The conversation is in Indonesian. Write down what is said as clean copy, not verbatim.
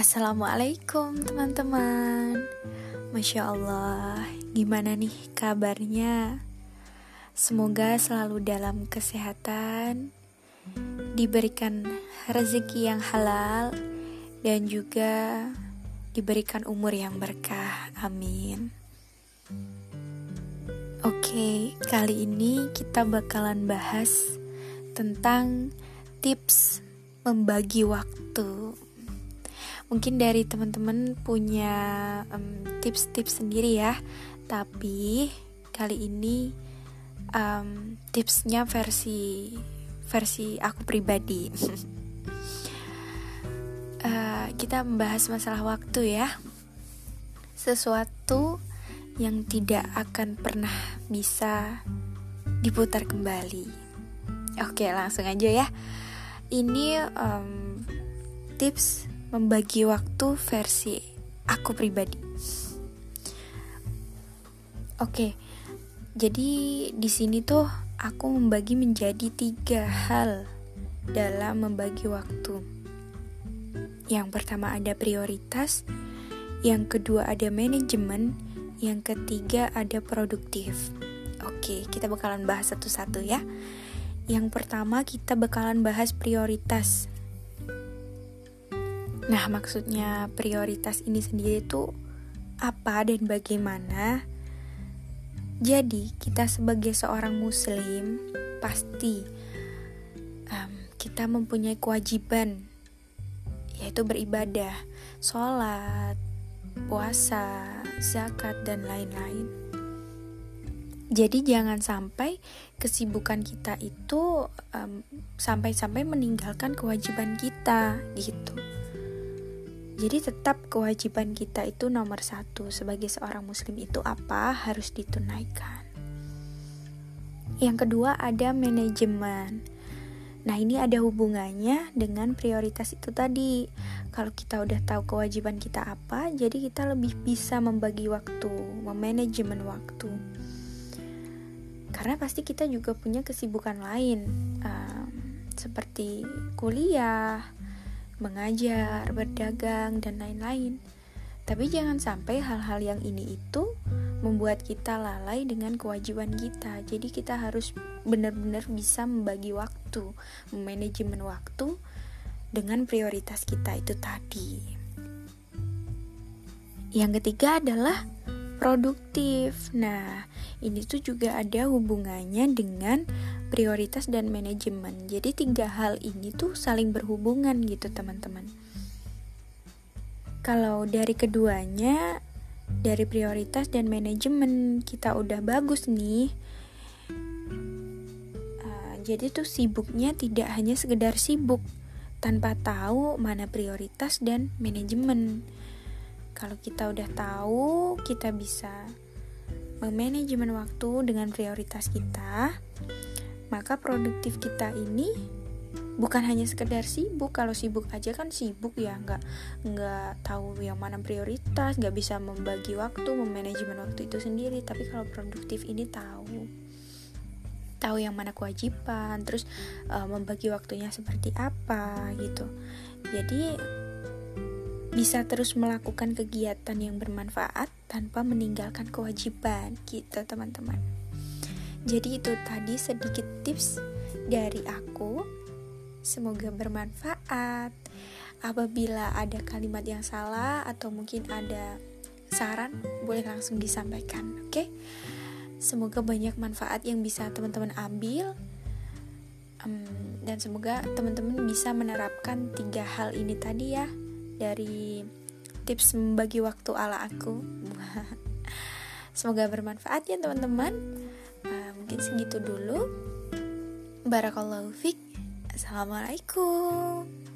Assalamualaikum teman-teman. Masya Allah, gimana nih kabarnya? Semoga selalu dalam kesehatan, diberikan rezeki yang halal, dan juga diberikan umur yang berkah. Amin. Oke, kali ini kita bakalan bahas tentang tips membagi waktu. Mungkin dari teman-teman punya tips-tips sendiri ya. Tapi kali ini tipsnya versi aku pribadi. Kita membahas masalah waktu ya. Sesuatu yang tidak akan pernah bisa diputar kembali. Oke, langsung aja ya. Ini tips membagi waktu versi aku pribadi. Oke, jadi di sini tuh aku membagi menjadi 3 hal dalam membagi waktu. Yang pertama ada prioritas, yang kedua ada manajemen, yang ketiga ada produktif. Oke, kita bakalan bahas satu-satu ya. Yang pertama kita bakalan bahas prioritas. Nah, maksudnya prioritas ini sendiri tuh apa dan bagaimana? Jadi, kita sebagai seorang muslim pasti kita mempunyai kewajiban, yaitu beribadah, sholat, puasa, zakat, dan lain-lain. Jadi jangan sampai kesibukan kita itu sampai-sampai meninggalkan kewajiban kita gitu. Jadi tetap kewajiban kita itu nomor 1 sebagai seorang muslim itu apa harus ditunaikan. Yang kedua ada manajemen. Nah, ini ada hubungannya dengan prioritas itu tadi. Kalau kita udah tahu kewajiban kita apa, jadi kita lebih bisa membagi waktu, memanajemen waktu. Karena pasti kita juga punya kesibukan lain, seperti kuliah, mengajar, berdagang, dan lain-lain. Tapi jangan sampai hal-hal yang ini itu membuat kita lalai dengan kewajiban kita. Jadi kita harus benar-benar bisa membagi waktu, memanajemen waktu dengan prioritas kita itu tadi. Yang ketiga adalah produktif. Nah, ini tuh juga ada hubungannya dengan prioritas dan manajemen. Jadi 3 hal ini tuh saling berhubungan gitu teman-teman. Kalau dari keduanya, dari prioritas dan manajemen kita udah bagus nih. Jadi tuh sibuknya tidak hanya sekedar sibuk tanpa tahu mana prioritas dan manajemen. Kalau kita udah tahu, kita bisa memanajemen waktu dengan prioritas kita, maka produktif kita ini bukan hanya sekedar sibuk. Kalau sibuk aja kan sibuk ya, nggak tahu yang mana prioritas, nggak bisa membagi waktu, memanajemen waktu itu sendiri. Tapi kalau produktif ini tahu yang mana kewajiban, terus membagi waktunya seperti apa gitu. Jadi bisa terus melakukan kegiatan yang bermanfaat tanpa meninggalkan kewajiban gitu teman-teman. Jadi itu tadi sedikit tips dari aku. Semoga bermanfaat. Apabila ada kalimat yang salah atau mungkin ada saran, boleh langsung disampaikan, oke? Semoga banyak manfaat yang bisa teman-teman ambil. Dan semoga teman-teman bisa menerapkan 3 hal ini tadi ya, dari tips membagi waktu ala aku. Semoga bermanfaat ya teman-teman. Mungkin segitu dulu. Barakallahu fiik. Assalamualaikum.